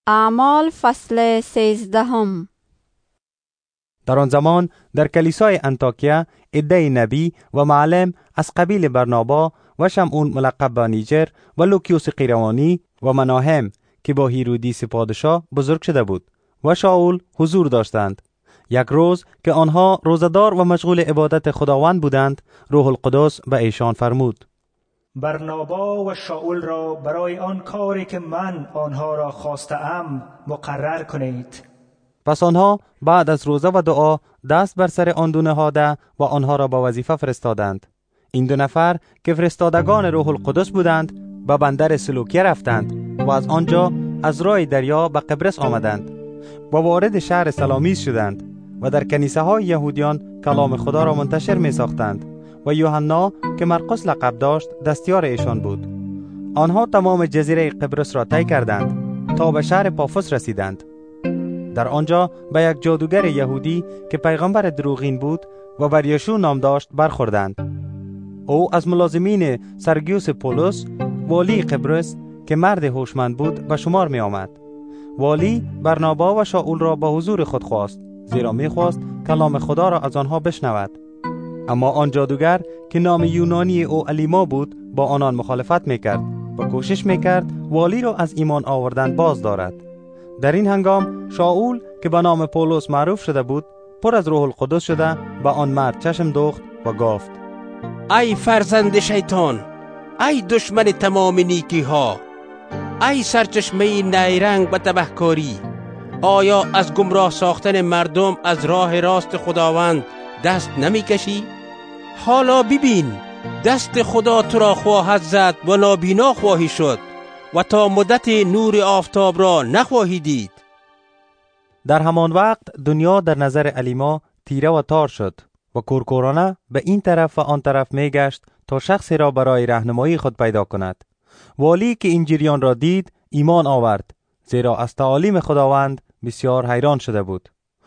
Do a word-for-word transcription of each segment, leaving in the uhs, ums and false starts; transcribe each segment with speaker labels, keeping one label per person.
Speaker 1: اعمال فصل سیزدهم.
Speaker 2: در آن زمان در کلیسای انطاکیه عده نبی و معلم از قبیل برنابا و شمعون ملقب به نیجر و لوکیوس قیروانی و مناهم که با هیرودیس پادشاه بزرگ شده بود و شاول حضور داشتند. یک روز که آنها روزدار و مشغول عبادت خداوند بودند، روح القدس به ایشان فرمود:
Speaker 3: برنابا و شاول را برای آن کاری که من آنها را خواستم مقرر کنید.
Speaker 2: پس آنها بعد از روزه و دعا دست بر سر آن دو نهاده و آنها را به وظیفه فرستادند. این دو نفر که فرستادگان روح القدس بودند به بندر سلوکیه رفتند و از آنجا از راه دریا به قبرس آمدند و وارد شهر سلامیس شدند و در کنیسه های یهودیان کلام خدا را منتشر می ساختند و یوحنا که مرقس لقب داشت دستیار ایشان بود. آنها تمام جزیره قبرس را طی کردند تا به شهر پافوس رسیدند. در آنجا به یک جادوگر یهودی که پیغمبر دروغین بود و بر یشوع نام داشت برخوردند. او از ملازمین سرگیوس پولس والی قبرس که مرد هوشمند بود به شمار می آمد. والی برنابا و شاول را به حضور خود خواست، زیرا می خواست کلام خدا را از آنها بشنود. اما آن جادوگر که نام یونانی او الیما بود با آنان مخالفت می کرد و کوشش می کرد والی را از ایمان آوردن باز دارد. در این هنگام شاول که به نام پولس معروف شده بود پر از روح القدس شده به آن مرد چشم دوخت و گفت:
Speaker 4: ای فرزند شیطان، ای دشمن تمام نیکی ها، ای سرچشمه نیرنگ و تبهکاری، آیا از گمراه ساختن مردم از راه راست خداوند دست نمی کشی؟ حالا ببین، دست خدا تو را خواهد زد و نابینا خواهی شد و تا مدت نور آفتاب را نخواهی دید.
Speaker 2: در همان وقت دنیا در نظر الیما تیره و تار شد و کورکورانه به این طرف و آن طرف می گشت تا شخصی را برای راهنمایی خود پیدا کند. والی که این جریان را دید ایمان آورد، زیرا از تعالیم خداوند بسیار حیران شده بود.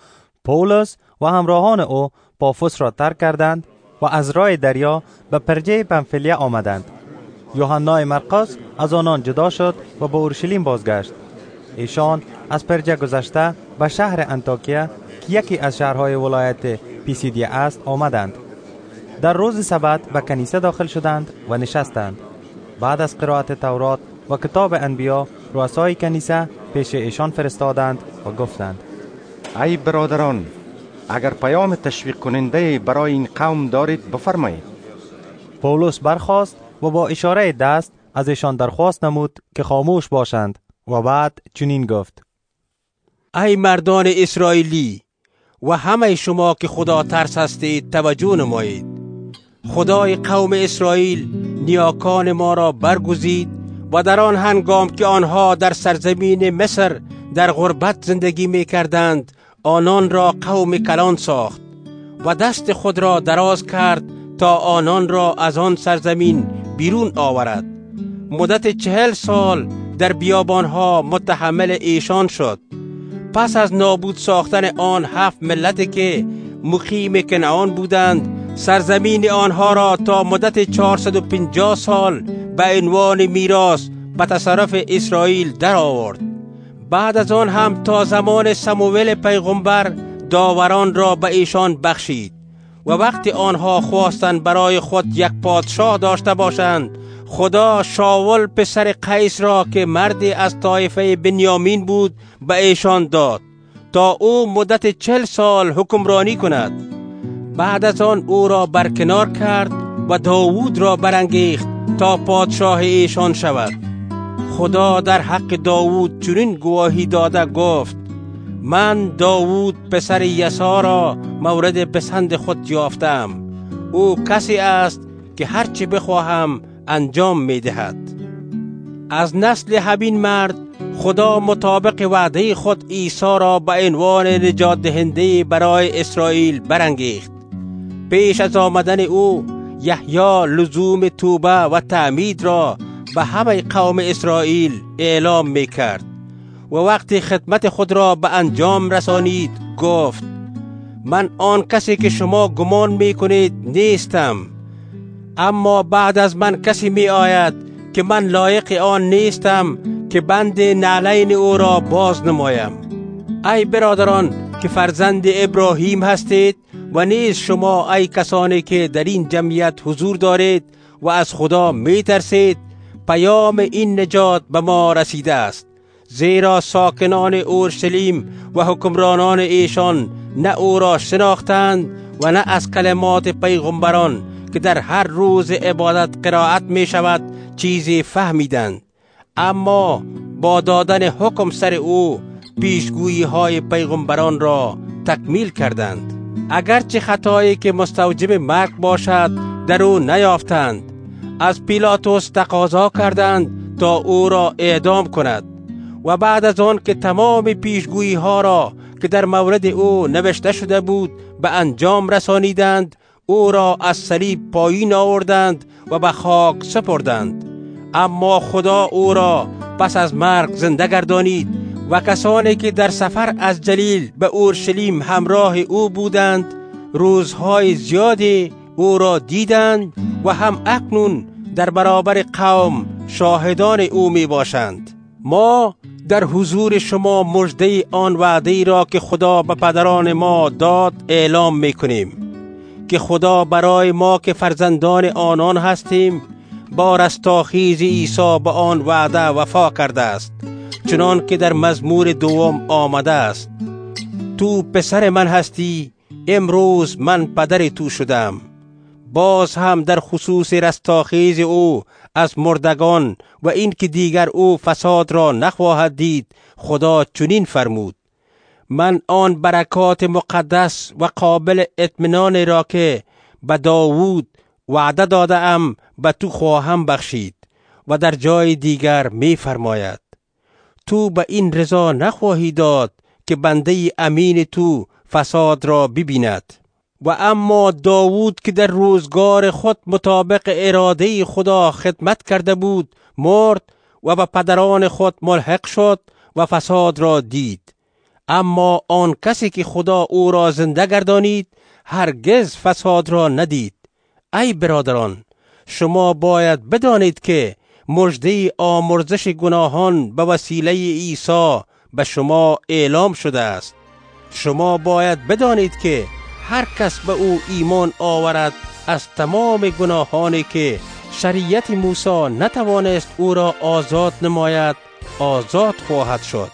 Speaker 2: پولس و همراهان او پافوس را ترک کردند و از راه دریا به پرجه پنفیلیه آمدند. یوحنای مرقس از آنان جدا شد و به اورشلیم بازگشت. ایشان از پرجه گذشته به شهر انطاکیه که یکی از شهرهای ولایت پیسیدیه است آمدند. در روز سبت به کنیسه داخل شدند و نشستند. بعد از قرائت تورات و کتاب انبیا رؤسای کنیسه پیش ایشان فرستادند و گفتند:
Speaker 5: ای برادران، اگر پیام تشویق کننده برای این قوم دارید بفرمایید.
Speaker 2: پولس برخاست و با اشاره دست از ایشان درخواست نمود که خاموش باشند و بعد چنین گفت:
Speaker 4: ای مردان اسرائیلی و همه شما که خدا ترس هستید توجه نمایید. خدای قوم اسرائیل نیاکان ما را برگزید و در آن هنگام که آنها در سرزمین مصر در غربت زندگی می کردند آنان را قوم کلان ساخت و دست خود را دراز کرد تا آنان را از آن سرزمین بیرون آورد. مدت چهل سال در بیابانها متحمل ایشان شد. پس از نابود ساختن آن هفت ملت که مقیم کنعان بودند، سرزمین آنها را تا مدت چهارصد و پنجاه سال به عنوان میراث به تصرف اسرائیل در آورد. بعد از آن هم تا زمان سموئیل پیغمبر داوران را به ایشان بخشید و وقتی آنها خواستند برای خود یک پادشاه داشته باشند، خدا شاول پسر قیس را که مردی از طایفه بنیامین بود به ایشان داد تا او مدت چل سال حکمرانی کند. بعد از آن او را برکنار کرد و داوود را برانگیخت تا پادشاه ایشان شود. خدا در حق داوود چنین گواهی داده گفت: من داوود پسر یسا را مورد پسند خود یافتم. او کسی است که هرچی بخواهم انجام می دهد. از نسل همین مرد خدا مطابق وعده خود عیسی را به عنوان نجات دهنده برای اسرائیل برانگیخت. پیش از آمدن او یحیی لزوم توبه و تعمید را به همه قوم اسرائیل اعلام می کرد و وقتی خدمت خود را به انجام رسانید گفت: من آن کسی که شما گمان می کنید نیستم، اما بعد از من کسی می آید که من لایق آن نیستم که بند نعلین او را باز نمایم. ای برادران که فرزند ابراهیم هستید و نیز شما ای کسانی که در این جمعیت حضور دارید و از خدا می ترسید، پیام این نجات به ما رسیده است. زیرا ساکنان اورشلیم و حکمرانان ایشان نه او را شناختند و نه از کلمات پیغمبران که در هر روز عبادت قرائت می شود چیزی فهمیدند. اما با دادن حکم سر او پیشگویی های پیغمبران را تکمیل کردند. اگرچه خطایی که مستوجب مرگ باشد در او نیافتند، از پیلاتوس تقاضا کردند تا او را اعدام کند و بعد از آن که تمام پیشگویی ها را که در مورد او نوشته شده بود به انجام رسانیدند، او را از صلیب پایین آوردند و به خاک سپردند. اما خدا او را پس از مرگ زنده گردانید و کسانی که در سفر از جلیل به اورشلیم همراه او بودند روزهای زیادی او را دیدند و هم اکنون در برابر قوم شاهدان او می باشند. ما در حضور شما مژده آن وعده را که خدا به پدران ما داد اعلام می کنیم که خدا برای ما که فرزندان آنان هستیم با رستاخیز عیسی به آن وعده وفا کرده است، چنان که در مزمور دوم آمده است: تو پسر من هستی، امروز من پدر تو شدم. باز هم در خصوص رستاخیز او از مردگان و این که دیگر او فساد را نخواهد دید، خدا چنین فرمود: من آن برکات مقدس و قابل اطمینان را که به داوود وعده داده ام به تو خواهم بخشید. و در جای دیگر می فرماید: تو به این رضا نخواهی داد که بنده امین تو فساد را ببیند. و اما داوود که در روزگار خود مطابق اراده خدا خدمت کرده بود مرد و به پدران خود ملحق شد و فساد را دید. اما آن کسی که خدا او را زنده گردانید هرگز فساد را ندید. ای برادران، شما باید بدانید که مژده آمرزش گناهان به وسیله عیسی به شما اعلام شده است. شما باید بدانید که هر کس به او ایمان آورد از تمام گناهانی که شریعت موسی نتوانست او را آزاد نماید آزاد خواهد شد.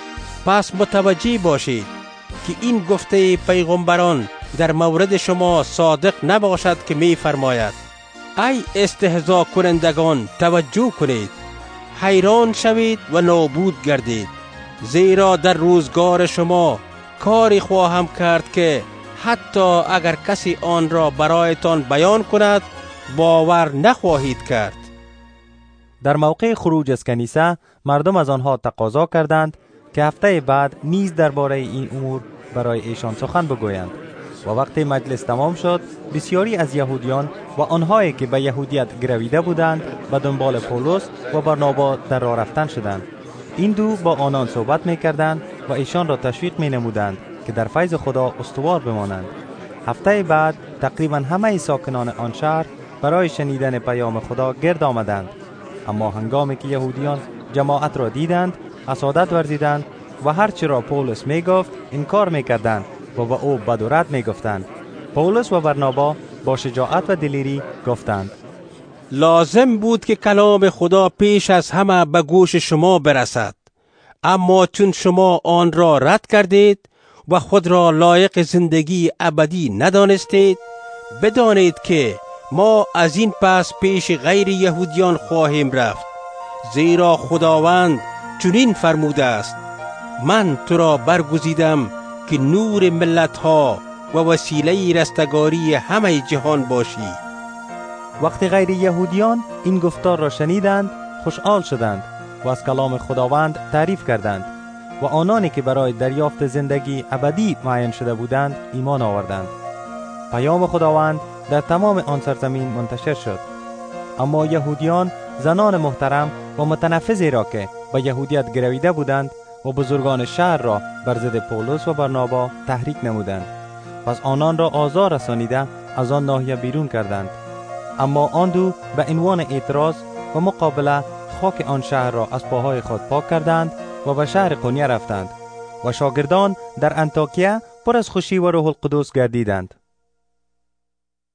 Speaker 4: پس متوجه باشید که این گفته پیغمبران در مورد شما صادق نباشد که می فرماید: ای استهزا کنندگان توجه کنید، حیران شوید و نابود گردید، زیرا در روزگار شما کاری خواهم کرد که حتی اگر کسی آن را برایتان بیان کند باور نخواهید کرد.
Speaker 2: در موقع خروج از کنیسه مردم از آنها تقاضا کردند که هفته بعد نیز درباره این امور برای ایشان سخن بگویند. و وقتی مجلس تمام شد، بسیاری از یهودیان و آنهایی که به یهودیت گرویده بودند به دنبال پولس و برنابا در راه رفتن شدند. این دو با آنان صحبت می کردند و ایشان را تشویق می نمودند که در فیض خدا استوار بمانند. هفته بعد تقریبا همه ساکنان آن شهر برای شنیدن پیام خدا گرد آمدند. اما هنگامی که یهودیان جماعت را دیدند، حسادت ورزیدند و هرچی را پولس می گفت انکار می کردند و به او بد و رد می گفتند. پولس و برنابا با شجاعت و دلیری گفتند:
Speaker 4: لازم بود که کلام خدا پیش از همه به گوش شما برسد، اما چون شما آن را رد کردید و خود را لایق زندگی ابدی ندانستید، بدانید که ما از این پس پیش غیر یهودیان خواهیم رفت، زیرا خداوند چنین فرموده است: من تو را برگزیدم که نور ملت‌ها و وسیله رستگاری همه جهان باشی.
Speaker 2: وقتی غیر یهودیان این گفتار را شنیدند خوشحال شدند و از کلام خداوند تعریف کردند و آنانی که برای دریافت زندگی ابدی معین شده بودند ایمان آوردند. پیام خداوند در تمام آن سرزمین منتشر شد. اما یهودیان زنان محترم و متنفذی را که به یهودیت گرویده بودند و بزرگان شهر را بر ضد پولس و برنابا تحریک نمودند. پس آنان را آزار رسانیده از آن ناحیه بیرون کردند. اما آن دو به عنوان اعتراض و مقابله خاک آن شهر را از پاهای خود پاک کردند و به شهر قنیه رفتند و شاگردان در انطاکیه پر از خوشی و روح القدس گردیدند.